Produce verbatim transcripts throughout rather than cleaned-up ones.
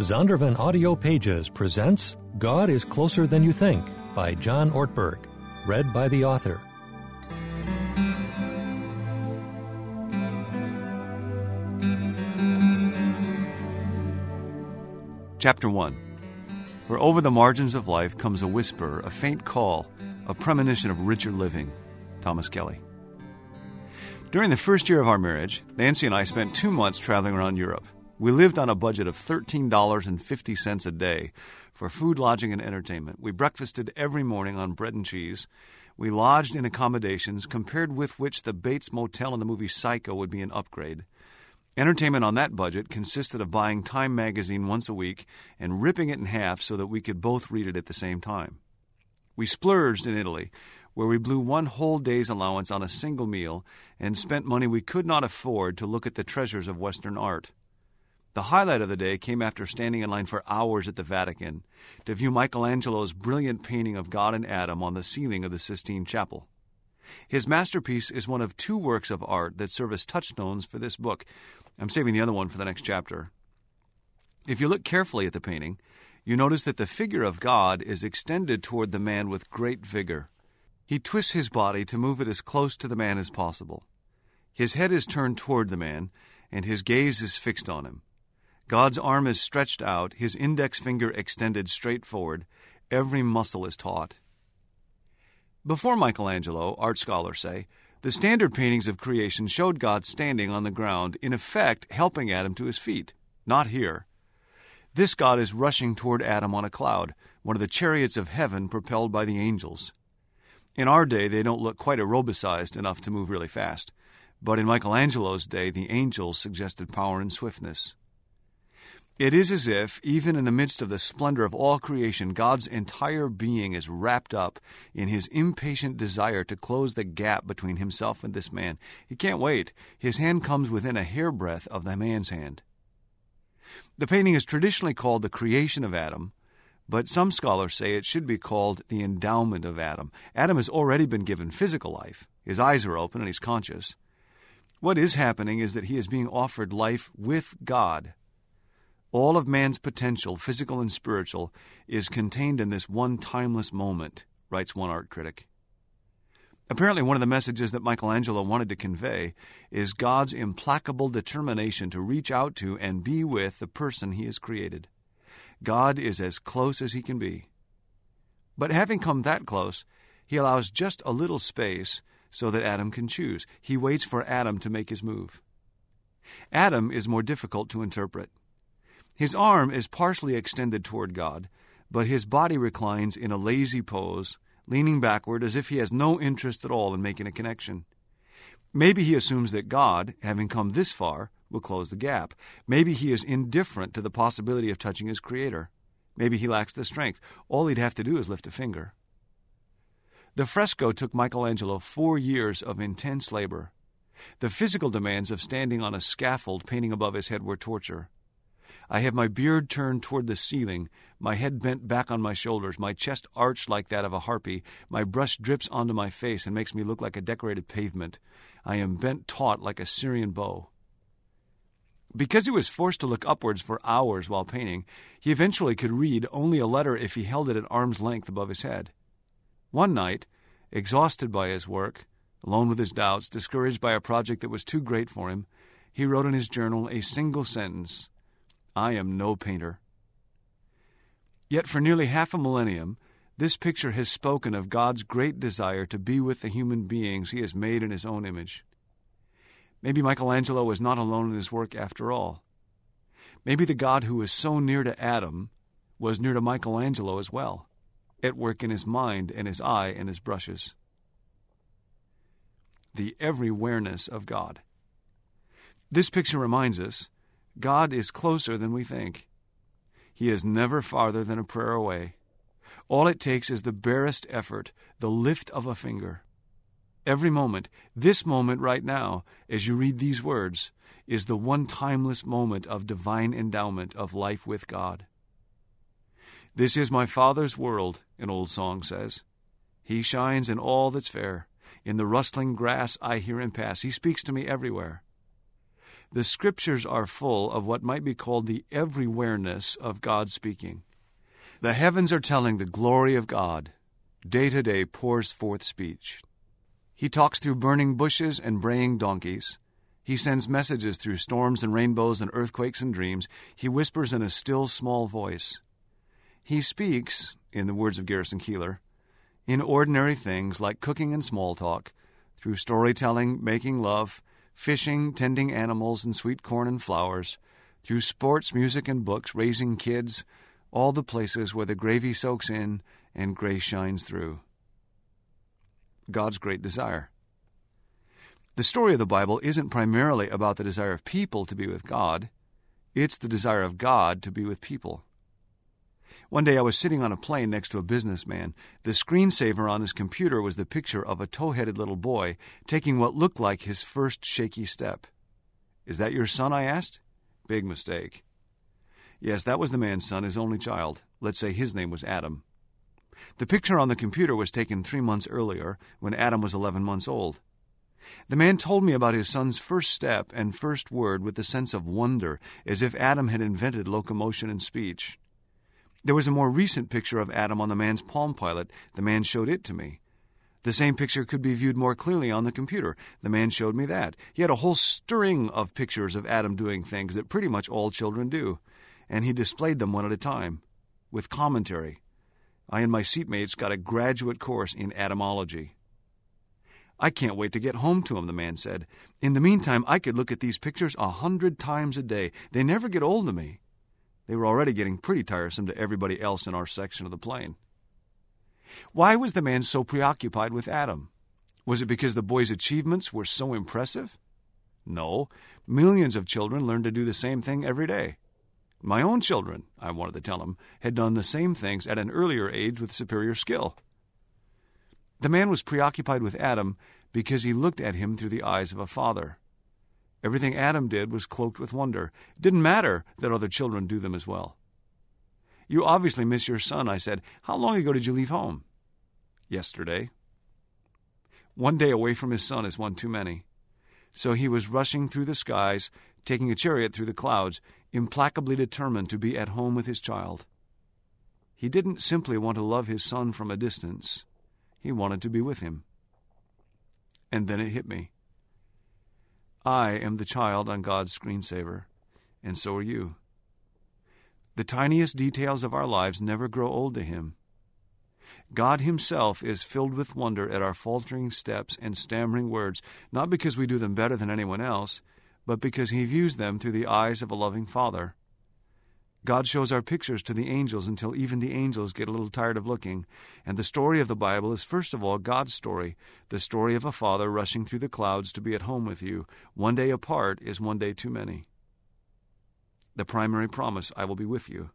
Zondervan Audio Pages presents God is Closer Than You Think by John Ortberg, read by the author. Chapter one. For over the margins of life comes a whisper, a faint call, a premonition of richer living. Thomas Kelly. During the first year of our marriage, Nancy and I spent two months traveling around Europe. We lived on a budget of thirteen dollars and fifty cents a day for food, lodging, and entertainment. We breakfasted every morning on bread and cheese. We lodged in accommodations compared with which the Bates Motel in the movie Psycho would be an upgrade. Entertainment on that budget consisted of buying Time magazine once a week and ripping it in half so that we could both read it at the same time. We splurged in Italy, where we blew one whole day's allowance on a single meal and spent money we could not afford to look at the treasures of Western art. The highlight of the day came after standing in line for hours at the Vatican to view Michelangelo's brilliant painting of God and Adam on the ceiling of the Sistine Chapel. His masterpiece is one of two works of art that serve as touchstones for this book. I'm saving the other one for the next chapter. If you look carefully at the painting, you notice that the figure of God is extended toward the man with great vigor. He twists his body to move it as close to the man as possible. His head is turned toward the man, and his gaze is fixed on him. God's arm is stretched out, his index finger extended straight forward. Every muscle is taut. Before Michelangelo, art scholars say, the standard paintings of creation showed God standing on the ground, in effect helping Adam to his feet. Not here. This God is rushing toward Adam on a cloud, one of the chariots of heaven propelled by the angels. In our day, they don't look quite aerobicized enough to move really fast, but in Michelangelo's day, the angels suggested power and swiftness. It is as if, even in the midst of the splendor of all creation, God's entire being is wrapped up in his impatient desire to close the gap between himself and this man. He can't wait. His hand comes within a hairbreadth of the man's hand. The painting is traditionally called the creation of Adam, but some scholars say it should be called the endowment of Adam. Adam has already been given physical life. His eyes are open and he's conscious. What is happening is that he is being offered life with God. All of man's potential, physical and spiritual, is contained in this one timeless moment, writes one art critic. Apparently, one of the messages that Michelangelo wanted to convey is God's implacable determination to reach out to and be with the person he has created. God is as close as he can be. But having come that close, he allows just a little space so that Adam can choose. He waits for Adam to make his move. Adam is more difficult to interpret. His arm is partially extended toward God, but his body reclines in a lazy pose, leaning backward as if he has no interest at all in making a connection. Maybe he assumes that God, having come this far, will close the gap. Maybe he is indifferent to the possibility of touching his Creator. Maybe he lacks the strength. All he'd have to do is lift a finger. The fresco took Michelangelo four years of intense labor. The physical demands of standing on a scaffold painting above his head were torture. I have my beard turned toward the ceiling, my head bent back on my shoulders, my chest arched like that of a harpy, my brush drips onto my face and makes me look like a decorated pavement. I am bent taut like a Syrian bow. Because he was forced to look upwards for hours while painting, he eventually could read only a letter if he held it at arm's length above his head. One night, exhausted by his work, alone with his doubts, discouraged by a project that was too great for him, he wrote in his journal a single sentence: I am no painter. Yet for nearly half a millennium, this picture has spoken of God's great desire to be with the human beings he has made in his own image. Maybe Michelangelo was not alone in his work after all. Maybe the God who was so near to Adam was near to Michelangelo as well, at work in his mind and his eye and his brushes. The everywhereness of God. This picture reminds us God is closer than we think. He is never farther than a prayer away. All it takes is the barest effort, the lift of a finger. Every moment, this moment right now, as you read these words, is the one timeless moment of divine endowment of life with God. This is my Father's world, an old song says. He shines in all that's fair. In the rustling grass I hear him pass. He speaks to me everywhere. The Scriptures are full of what might be called the everywhereness of God speaking. The heavens are telling the glory of God. Day to day pours forth speech. He talks through burning bushes and braying donkeys. He sends messages through storms and rainbows and earthquakes and dreams. He whispers in a still, small voice. He speaks, in the words of Garrison Keillor, in ordinary things like cooking and small talk, through storytelling, making love, fishing, tending animals and sweet corn and flowers, through sports, music, and books, raising kids, all the places where the gravy soaks in and grace shines through. God's great desire. The story of the Bible isn't primarily about the desire of people to be with God. It's the desire of God to be with people. One day I was sitting on a plane next to a businessman. The screensaver on his computer was the picture of a tow-headed little boy taking what looked like his first shaky step. "Is that your son?" I asked. Big mistake. Yes, that was the man's son, his only child. Let's say his name was Adam. The picture on the computer was taken three months earlier, when Adam was eleven months old. The man told me about his son's first step and first word with a sense of wonder, as if Adam had invented locomotion and speech. There was a more recent picture of Adam on the man's Palm Pilot. The man showed it to me. The same picture could be viewed more clearly on the computer. The man showed me that. He had a whole string of pictures of Adam doing things that pretty much all children do, and he displayed them one at a time, with commentary. I and my seatmates got a graduate course in Adamology. "I can't wait to get home to him," the man said. "In the meantime, I could look at these pictures a hundred times a day. They never get old to me." They were already getting pretty tiresome to everybody else in our section of the plane. Why was the man so preoccupied with Adam? Was it because the boy's achievements were so impressive? No. Millions of children learn to do the same thing every day. My own children, I wanted to tell him, had done the same things at an earlier age with superior skill. The man was preoccupied with Adam because he looked at him through the eyes of a father. Everything Adam did was cloaked with wonder. It didn't matter that other children do them as well. "You obviously miss your son," I said. "How long ago did you leave home?" "Yesterday." One day away from his son is one too many. So he was rushing through the skies, taking a chariot through the clouds, implacably determined to be at home with his child. He didn't simply want to love his son from a distance. He wanted to be with him. And then it hit me. I am the child on God's screensaver, and so are you. The tiniest details of our lives never grow old to him. God himself is filled with wonder at our faltering steps and stammering words, not because we do them better than anyone else, but because he views them through the eyes of a loving Father. God shows our pictures to the angels until even the angels get a little tired of looking, and the story of the Bible is first of all God's story, the story of a father rushing through the clouds to be at home with you. One day apart is one day too many. The primary promise, I will be with you.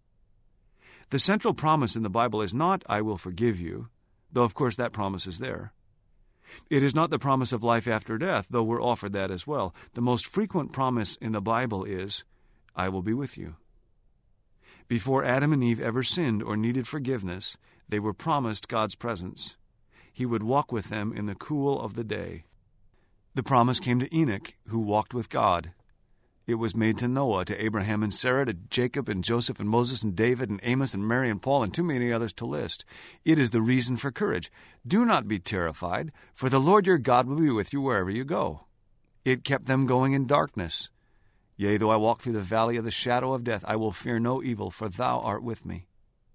The central promise in the Bible is not, I will forgive you, though of course that promise is there. It is not the promise of life after death, though we're offered that as well. The most frequent promise in the Bible is, I will be with you. Before Adam and Eve ever sinned or needed forgiveness, they were promised God's presence. He would walk with them in the cool of the day. The promise came to Enoch, who walked with God. It was made to Noah, to Abraham and Sarah, to Jacob and Joseph and Moses and David and Amos and Mary and Paul, and too many others to list. It is the reason for courage. Do not be terrified, for the Lord your God will be with you wherever you go. It kept them going in darkness. Yea, though I walk through the valley of the shadow of death, I will fear no evil, for thou art with me.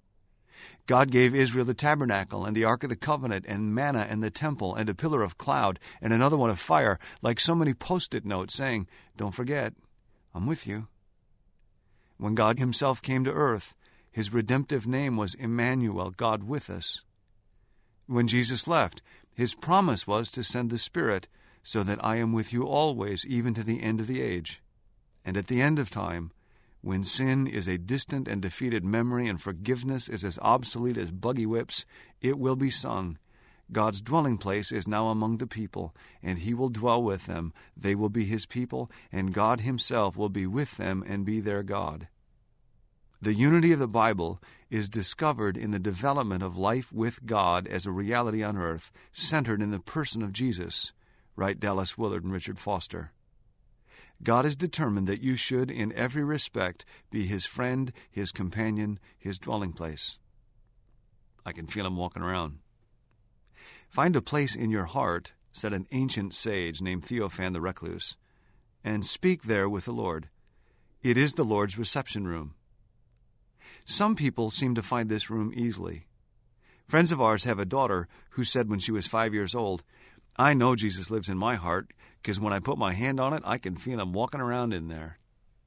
God gave Israel the tabernacle and the Ark of the Covenant and manna and the temple and a pillar of cloud and another one of fire, like so many post-it notes saying, don't forget, I'm with you. When God himself came to earth, his redemptive name was Emmanuel, God with us. When Jesus left, his promise was to send the Spirit, so that I am with you always, even to the end of the age. And at the end of time, when sin is a distant and defeated memory and forgiveness is as obsolete as buggy whips, it will be sung, God's dwelling place is now among the people, and he will dwell with them. They will be his people, and God himself will be with them and be their God. The unity of the Bible is discovered in the development of life with God as a reality on earth, centered in the person of Jesus, write Dallas Willard and Richard Foster. God is determined that you should, in every respect, be His friend, His companion, His dwelling place. I can feel Him walking around. Find a place in your heart, said an ancient sage named Theophan the Recluse, and speak there with the Lord. It is the Lord's reception room. Some people seem to find this room easily. Friends of ours have a daughter who said when she was five years old, I know Jesus lives in my heart because when I put my hand on it, I can feel Him walking around in there.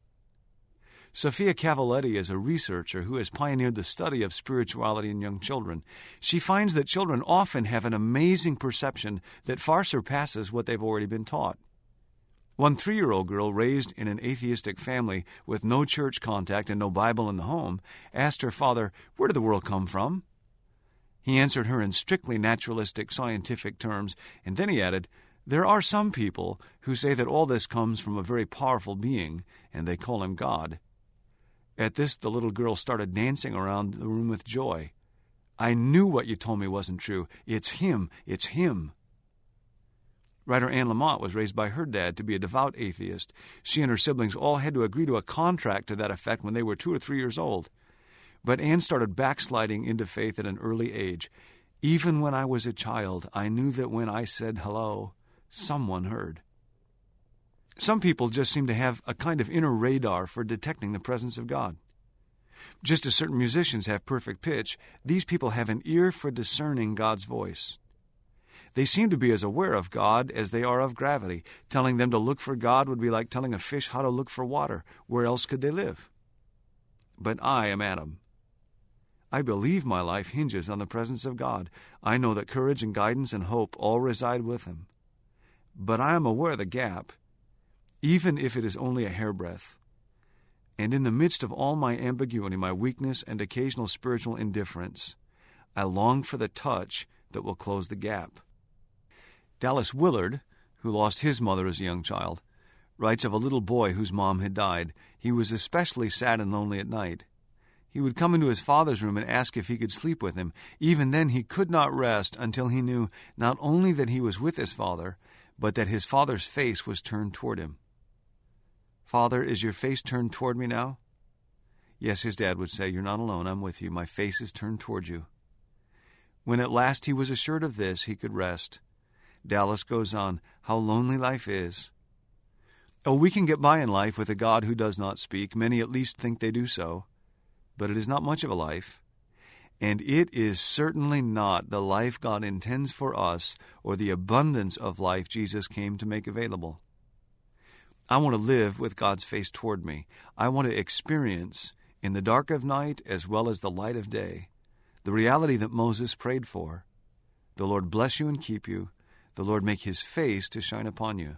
Sophia Cavalletti is a researcher who has pioneered the study of spirituality in young children. She finds that children often have an amazing perception that far surpasses what they've already been taught. One three-year-old girl raised in an atheistic family with no church contact and no Bible in the home asked her father, "Where did the world come from?" He answered her in strictly naturalistic scientific terms, and then he added, "There are some people who say that all this comes from a very powerful being, and they call Him God." At this, the little girl started dancing around the room with joy. "I knew what you told me wasn't true. It's Him. It's Him." Writer Anne Lamott was raised by her dad to be a devout atheist. She and her siblings all had to agree to a contract to that effect when they were two or three years old. But Anne started backsliding into faith at an early age. "Even when I was a child, I knew that when I said hello, someone heard." Some people just seem to have a kind of inner radar for detecting the presence of God. Just as certain musicians have perfect pitch, these people have an ear for discerning God's voice. They seem to be as aware of God as they are of gravity. Telling them to look for God would be like telling a fish how to look for water. Where else could they live? But I am Adam. I believe my life hinges on the presence of God. I know that courage and guidance and hope all reside with Him. But I am aware of the gap, even if it is only a hairbreadth. And in the midst of all my ambiguity, my weakness, and occasional spiritual indifference, I long for the touch that will close the gap. Dallas Willard, who lost his mother as a young child, writes of a little boy whose mom had died. He was especially sad and lonely at night. He would come into his father's room and ask if he could sleep with him. Even then he could not rest until he knew not only that he was with his father, but that his father's face was turned toward him. "Father, is your face turned toward me now?" "Yes," his dad would say, "you're not alone. I'm with you. My face is turned toward you." When at last he was assured of this, he could rest. Dallas goes on, "How lonely life is." Oh, we can get by in life with a God who does not speak. Many at least think they do so. But it is not much of a life. And it is certainly not the life God intends for us or the abundance of life Jesus came to make available. I want to live with God's face toward me. I want to experience, in the dark of night as well as the light of day, the reality that Moses prayed for. The Lord bless you and keep you. The Lord make His face to shine upon you.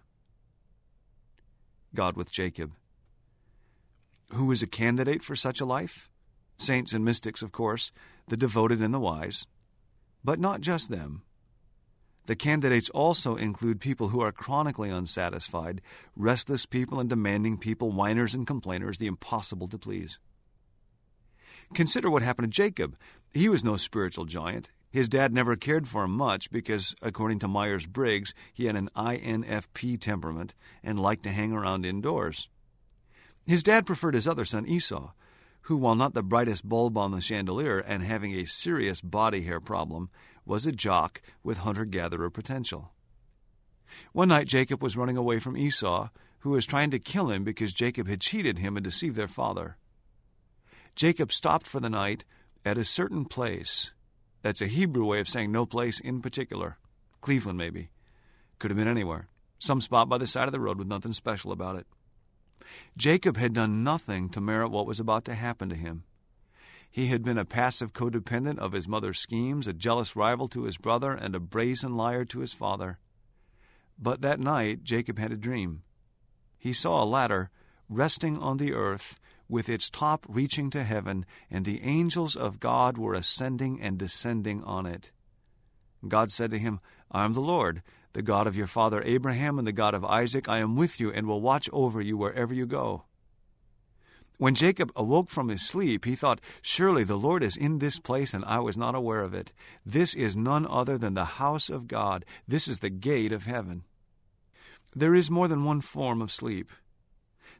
God with Jacob. Who is a candidate for such a life? Saints and mystics, of course, the devoted and the wise. But not just them. The candidates also include people who are chronically unsatisfied, restless people and demanding people, whiners and complainers, the impossible to please. Consider what happened to Jacob. He was no spiritual giant. His dad never cared for him much because, according to Myers-Briggs, he had an I N F P temperament and liked to hang around indoors. His dad preferred his other son, Esau, who, while not the brightest bulb on the chandelier and having a serious body hair problem, was a jock with hunter-gatherer potential. One night Jacob was running away from Esau, who was trying to kill him because Jacob had cheated him and deceived their father. Jacob stopped for the night at a certain place. That's a Hebrew way of saying no place in particular. Cleveland, maybe. Could have been anywhere. Some spot by the side of the road with nothing special about it. Jacob had done nothing to merit what was about to happen to him. He had been a passive codependent of his mother's schemes, a jealous rival to his brother, and a brazen liar to his father. But that night Jacob had a dream. He saw a ladder resting on the earth, with its top reaching to heaven, and the angels of God were ascending and descending on it. God said to him, "I am the Lord, the God of your father Abraham and the God of Isaac. I am with you and will watch over you wherever you go." When Jacob awoke from his sleep, he thought, "Surely the Lord is in this place, and I was not aware of it. This is none other than the house of God. This is the gate of heaven." There is more than one form of sleep.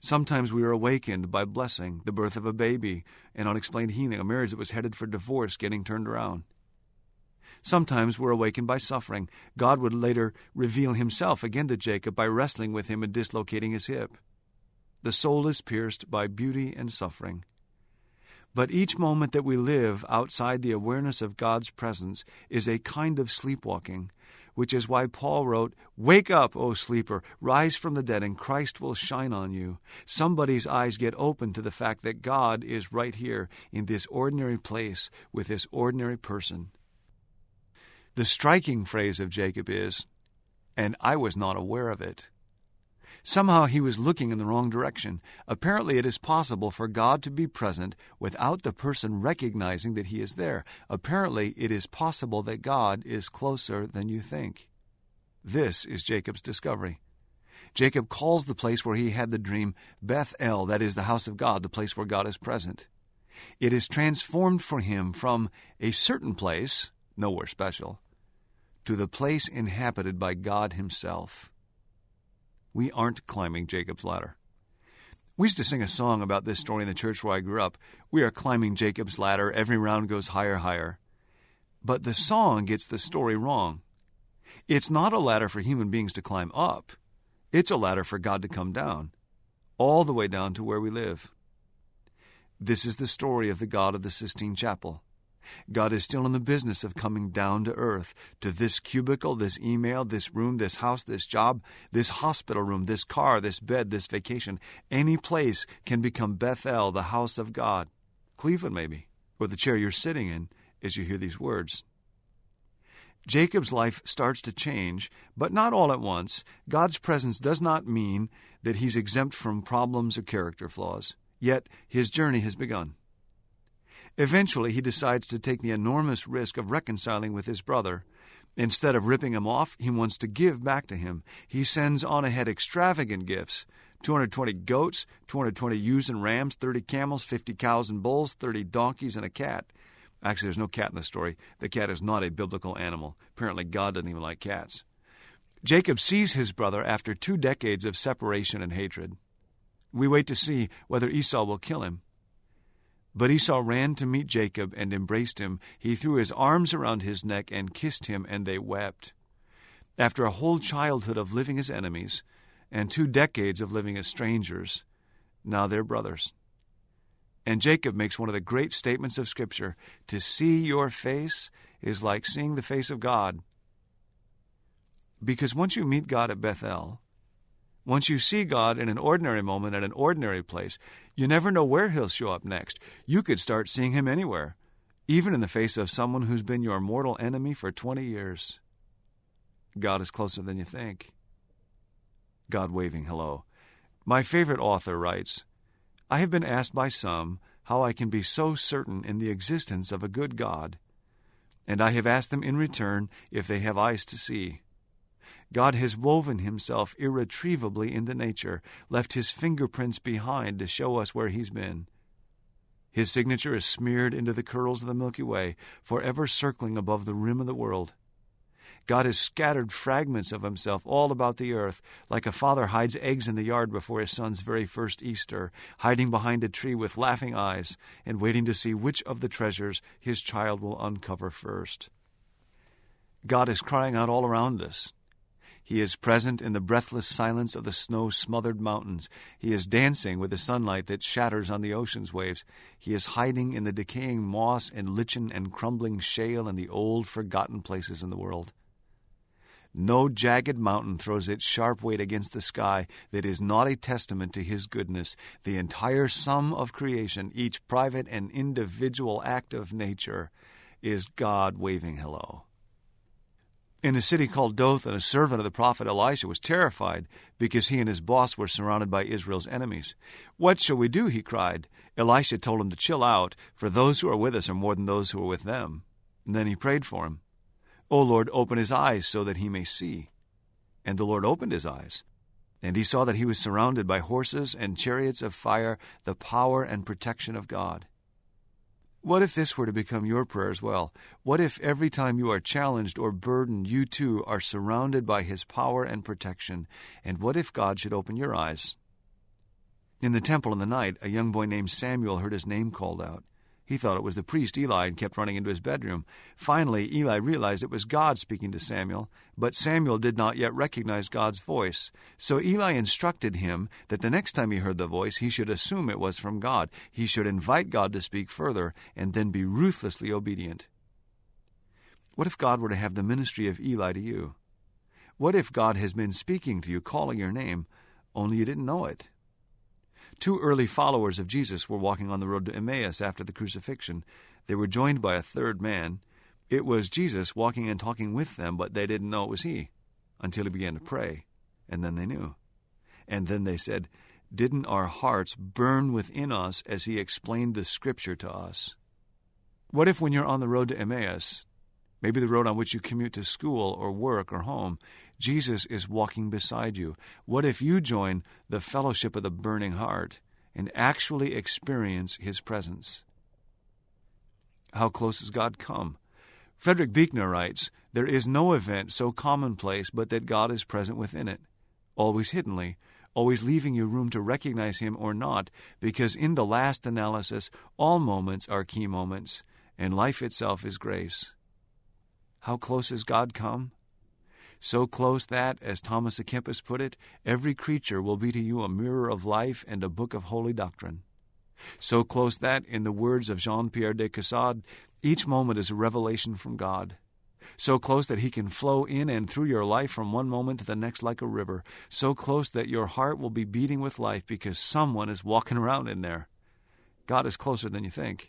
Sometimes we are awakened by blessing, the birth of a baby, an unexplained healing, a marriage that was headed for divorce getting turned around. Sometimes we're awakened by suffering. God would later reveal himself again to Jacob by wrestling with him and dislocating his hip. The soul is pierced by beauty and suffering. But each moment that we live outside the awareness of God's presence is a kind of sleepwalking, which is why Paul wrote, "Wake up, O sleeper, rise from the dead, and Christ will shine on you." Somebody's eyes get open to the fact that God is right here in this ordinary place with this ordinary person. The striking phrase of Jacob is, "And I was not aware of it." Somehow he was looking in the wrong direction. Apparently it is possible for God to be present without the person recognizing that he is there. Apparently it is possible that God is closer than you think. This is Jacob's discovery. Jacob calls the place where he had the dream Beth-el, that is the house of God, the place where God is present. It is transformed for him from a certain place, nowhere special, to the place inhabited by God himself. We aren't climbing Jacob's ladder. We used to sing a song about this story in the church where I grew up. We are climbing Jacob's ladder. Every round goes higher, higher. But the song gets the story wrong. It's not a ladder for human beings to climb up. It's a ladder for God to come down, all the way down to where we live. This is the story of the God of the Sistine Chapel. God is still in the business of coming down to earth, to this cubicle, this email, this room, this house, this job, this hospital room, this car, this bed, this vacation. Any place can become Beth-el, the house of God. Cleveland, maybe, or the chair you're sitting in as you hear these words. Jacob's life starts to change, but not all at once. God's presence does not mean that he's exempt from problems or character flaws. Yet his journey has begun. Eventually, he decides to take the enormous risk of reconciling with his brother. Instead of ripping him off, he wants to give back to him. He sends on ahead extravagant gifts, two hundred twenty goats, two hundred twenty ewes and rams, thirty camels, fifty cows and bulls, thirty donkeys, and a cat. Actually, there's no cat in the story. The cat is not a biblical animal. Apparently, God doesn't even like cats. Jacob sees his brother after two decades of separation and hatred. We wait to see whether Esau will kill him. But Esau ran to meet Jacob and embraced him. He threw his arms around his neck and kissed him, and they wept. After a whole childhood of living as enemies and two decades of living as strangers, now they're brothers. And Jacob makes one of the great statements of Scripture, "To see your face is like seeing the face of God." Because once you meet God at Beth-el, once you see God in an ordinary moment at an ordinary place, you never know where he'll show up next. You could start seeing him anywhere, even in the face of someone who's been your mortal enemy for twenty years. God is closer than you think. God waving hello. My favorite author writes, "I have been asked by some how I can be so certain in the existence of a good God, and I have asked them in return if they have eyes to see. God has woven himself irretrievably into nature, left his fingerprints behind to show us where he's been. His signature is smeared into the curls of the Milky Way, forever circling above the rim of the world. God has scattered fragments of himself all about the earth, like a father hides eggs in the yard before his son's very first Easter, hiding behind a tree with laughing eyes and waiting to see which of the treasures his child will uncover first. God is crying out all around us. He is present in the breathless silence of the snow-smothered mountains. He is dancing with the sunlight that shatters on the ocean's waves. He is hiding in the decaying moss and lichen and crumbling shale and the old, forgotten places in the world. No jagged mountain throws its sharp weight against the sky that is not a testament to his goodness. The entire sum of creation, each private and individual act of nature, is God waving hello. In a city called Dothan, a servant of the prophet Elisha was terrified because he and his boss were surrounded by Israel's enemies. "What shall we do?" he cried. Elisha told him to chill out, for those who are with us are more than those who are with them. And then he prayed for him. "O Lord, open his eyes so that he may see." And the Lord opened his eyes, and he saw that he was surrounded by horses and chariots of fire, the power and protection of God. What if this were to become your prayer as well? What if every time you are challenged or burdened, you too are surrounded by his power and protection? And what if God should open your eyes? In the temple in the night, a young boy named Samuel heard his name called out. He thought it was the priest Eli and kept running into his bedroom. Finally, Eli realized it was God speaking to Samuel, but Samuel did not yet recognize God's voice. So Eli instructed him that the next time he heard the voice, he should assume it was from God. He should invite God to speak further and then be ruthlessly obedient. What if God were to have the ministry of Eli to you? What if God has been speaking to you, calling your name, only you didn't know it? Two early followers of Jesus were walking on the road to Emmaus after the crucifixion. They were joined by a third man. It was Jesus walking and talking with them, but they didn't know it was he until he began to pray, and then they knew. And then they said, "Didn't our hearts burn within us as he explained the Scripture to us?" What if when you're on the road to Emmaus, maybe the road on which you commute to school or work or home, Jesus is walking beside you? What if you join the fellowship of the burning heart and actually experience his presence? How close has God come? Frederick Buechner writes, "There is no event so commonplace but that God is present within it, always hiddenly, always leaving you room to recognize him or not, because in the last analysis, all moments are key moments, and life itself is grace." How close has God come? So close that, as Thomas à Kempis put it, every creature will be to you a mirror of life and a book of holy doctrine. So close that, in the words of Jean-Pierre de Caussade, each moment is a revelation from God. So close that he can flow in and through your life from one moment to the next like a river. So close that your heart will be beating with life because someone is walking around in there. God is closer than you think.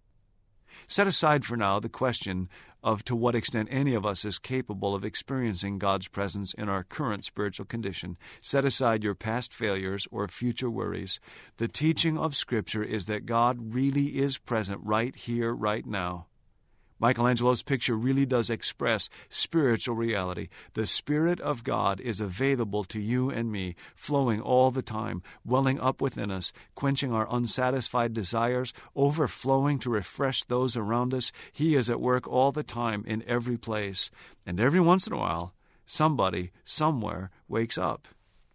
Set aside for now the question of to what extent any of us is capable of experiencing God's presence in our current spiritual condition. Set aside your past failures or future worries. The teaching of Scripture is that God really is present right here, right now. Michelangelo's picture really does express spiritual reality. The Spirit of God is available to you and me, flowing all the time, welling up within us, quenching our unsatisfied desires, overflowing to refresh those around us. He is at work all the time in every place. And every once in a while, somebody, somewhere, wakes up.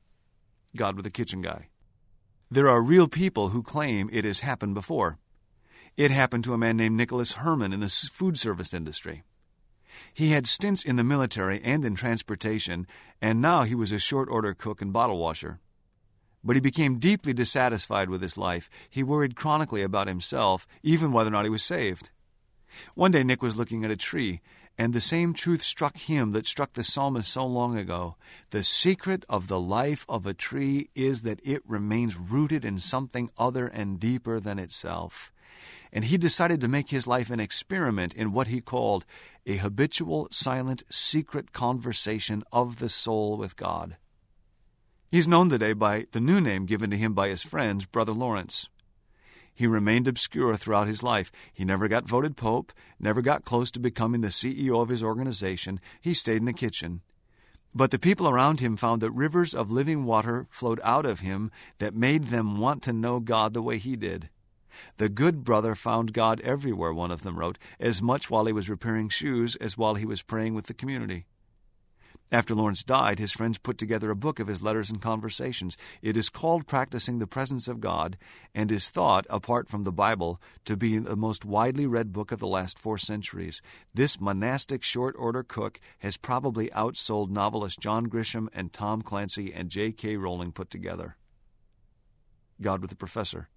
God with a kitchen guy. There are real people who claim it has happened before. It happened to a man named Nicholas Herman in the food service industry. He had stints in the military and in transportation, and now he was a short-order cook and bottle washer. But he became deeply dissatisfied with his life. He worried chronically about himself, even whether or not he was saved. One day Nick was looking at a tree, and the same truth struck him that struck the psalmist so long ago. The secret of the life of a tree is that it remains rooted in something other and deeper than itself. And he decided to make his life an experiment in what he called a habitual, silent, secret conversation of the soul with God. He's known today by the new name given to him by his friends, Brother Lawrence. He remained obscure throughout his life. He never got voted pope, never got close to becoming the C E O of his organization. He stayed in the kitchen. But the people around him found that rivers of living water flowed out of him that made them want to know God the way he did. The good brother found God everywhere, one of them wrote, as much while he was repairing shoes as while he was praying with the community. After Lawrence died, his friends put together a book of his letters and conversations. It is called Practicing the Presence of God, and is thought, apart from the Bible, to be the most widely read book of the last four centuries. This monastic short-order cook has probably outsold novelists John Grisham and Tom Clancy and J K Rowling put together. God with the Professor.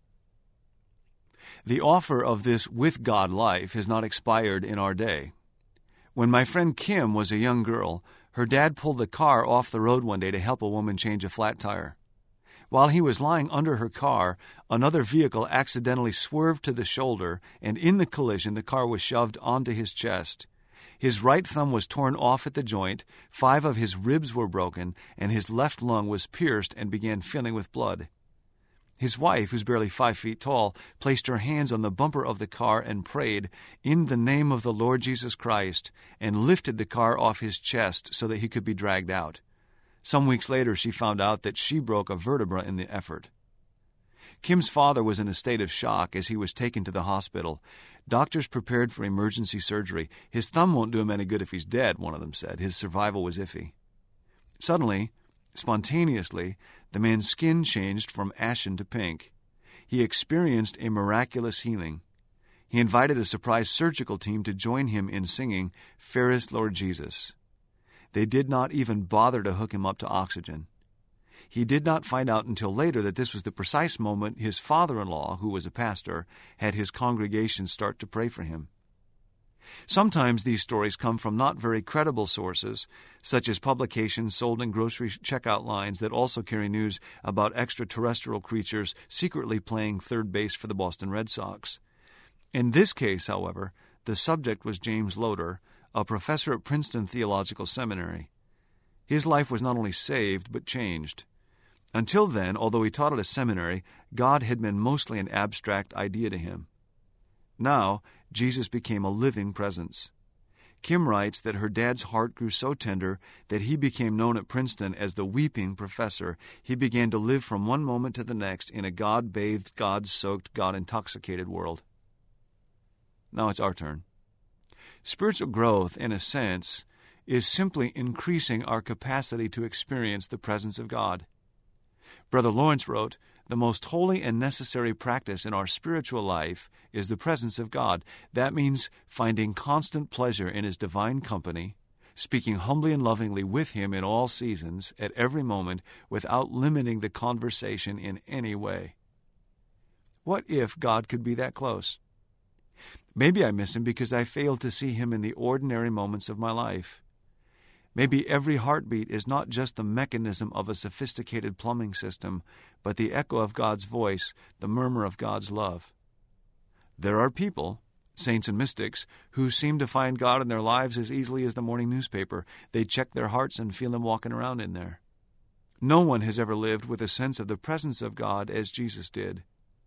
The offer of this with God life has not expired in our day. When my friend Kim was a young girl, her dad pulled the car off the road one day to help a woman change a flat tire. While he was lying under her car, another vehicle accidentally swerved to the shoulder, and in the collision the car was shoved onto his chest. His right thumb was torn off at the joint, five of his ribs were broken, and his left lung was pierced and began filling with blood. His wife, who's barely five feet tall, placed her hands on the bumper of the car and prayed, "In the name of the Lord Jesus Christ," and lifted the car off his chest so that he could be dragged out. Some weeks later, she found out that she broke a vertebra in the effort. Kim's father was in a state of shock as he was taken to the hospital. Doctors prepared for emergency surgery. His thumb won't do him any good if he's dead, one of them said. His survival was iffy. Suddenly, Spontaneously, the man's skin changed from ashen to pink. He experienced a miraculous healing. He invited a surprise surgical team to join him in singing, "Fairest Lord Jesus." They did not even bother to hook him up to oxygen. He did not find out until later that this was the precise moment his father-in-law, who was a pastor, had his congregation start to pray for him. Sometimes these stories come from not very credible sources, such as publications sold in grocery checkout lines that also carry news about extraterrestrial creatures secretly playing third base for the Boston Red Sox. In this case, however, the subject was James Loder, a professor at Princeton Theological Seminary. His life was not only saved, but changed. Until then, although he taught at a seminary, God had been mostly an abstract idea to him. Now, Jesus became a living presence. Kim writes that her dad's heart grew so tender that he became known at Princeton as the weeping professor. He began to live from one moment to the next in a God-bathed, God-soaked, God-intoxicated world. Now it's our turn. Spiritual growth, in a sense, is simply increasing our capacity to experience the presence of God. Brother Lawrence wrote, "The most holy and necessary practice in our spiritual life is the presence of God. That means finding constant pleasure in His divine company, speaking humbly and lovingly with Him in all seasons, at every moment, without limiting the conversation in any way." What if God could be that close? Maybe I miss Him because I failed to see Him in the ordinary moments of my life. Maybe every heartbeat is not just the mechanism of a sophisticated plumbing system, but the echo of God's voice, the murmur of God's love. There are people, saints and mystics, who seem to find God in their lives as easily as the morning newspaper. They check their hearts and feel Him walking around in there. No one has ever lived with a sense of the presence of God as Jesus did.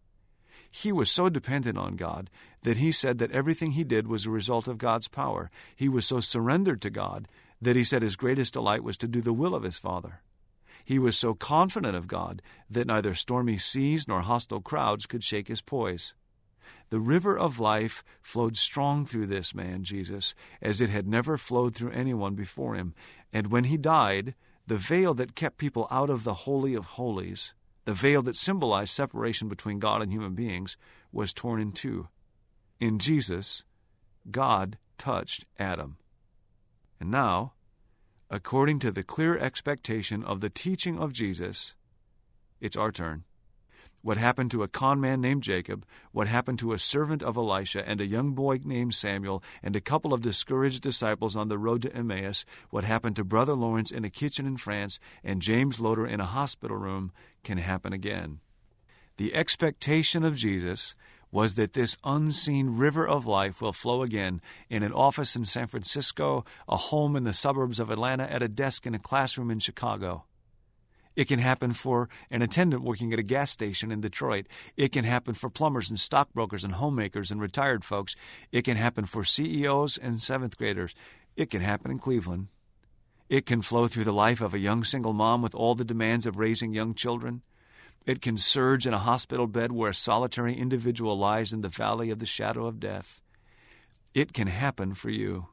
He was so dependent on God that He said that everything He did was a result of God's power. He was so surrendered to God that He said His greatest delight was to do the will of His Father. He was so confident of God that neither stormy seas nor hostile crowds could shake His poise. The river of life flowed strong through this man, Jesus, as it had never flowed through anyone before Him. And when He died, the veil that kept people out of the Holy of Holies, the veil that symbolized separation between God and human beings, was torn in two. In Jesus, God touched Adam. And now, according to the clear expectation of the teaching of Jesus, it's our turn. What happened to a con man named Jacob, what happened to a servant of Elisha and a young boy named Samuel and a couple of discouraged disciples on the road to Emmaus, what happened to Brother Lawrence in a kitchen in France and James Loder in a hospital room, can happen again. The expectation of Jesus was that this unseen river of life will flow again in an office in San Francisco, a home in the suburbs of Atlanta, at a desk in a classroom in Chicago. It can happen for an attendant working at a gas station in Detroit. It can happen for plumbers and stockbrokers and homemakers and retired folks. It can happen for C E Os and seventh graders. It can happen in Cleveland. It can flow through the life of a young single mom with all the demands of raising young children. It can surge in a hospital bed where a solitary individual lies in the valley of the shadow of death. It can happen for you.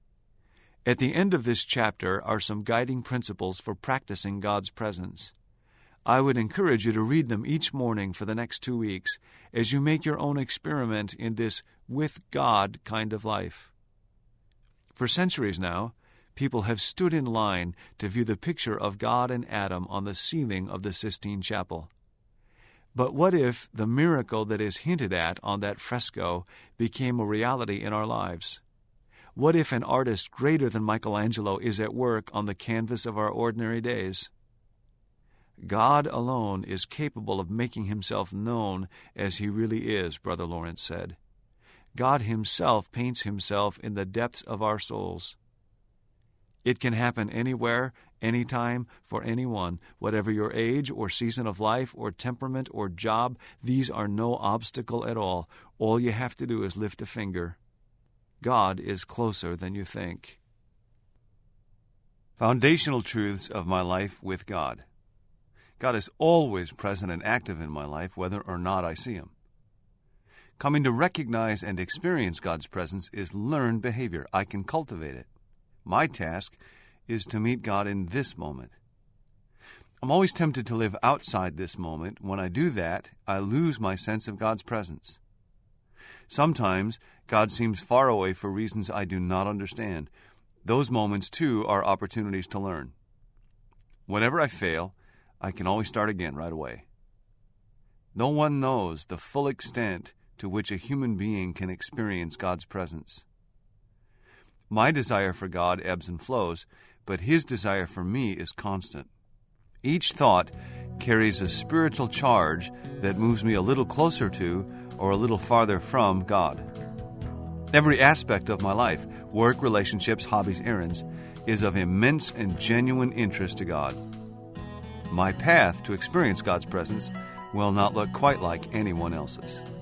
At the end of this chapter are some guiding principles for practicing God's presence. I would encourage you to read them each morning for the next two weeks as you make your own experiment in this with God kind of life. For centuries now, people have stood in line to view the picture of God and Adam on the ceiling of the Sistine Chapel. But what if the miracle that is hinted at on that fresco became a reality in our lives? What if an artist greater than Michelangelo is at work on the canvas of our ordinary days? God alone is capable of making Himself known as He really is, Brother Lawrence said. God Himself paints Himself in the depths of our souls. It can happen anywhere, anytime, for anyone. Whatever your age or season of life or temperament or job, these are no obstacle at all. All you have to do is lift a finger. God is closer than you think. Foundational truths of my life with God. God is always present and active in my life, whether or not I see Him. Coming to recognize and experience God's presence is learned behavior. I can cultivate it. My task is to meet God in this moment. I'm always tempted to live outside this moment. When I do that, I lose my sense of God's presence. Sometimes God seems far away for reasons I do not understand. Those moments, too, are opportunities to learn. Whenever I fail, I can always start again right away. No one knows the full extent to which a human being can experience God's presence. My desire for God ebbs and flows, but His desire for me is constant. Each thought carries a spiritual charge that moves me a little closer to or a little farther from God. Every aspect of my life, work, relationships, hobbies, errands, is of immense and genuine interest to God. My path to experience God's presence will not look quite like anyone else's.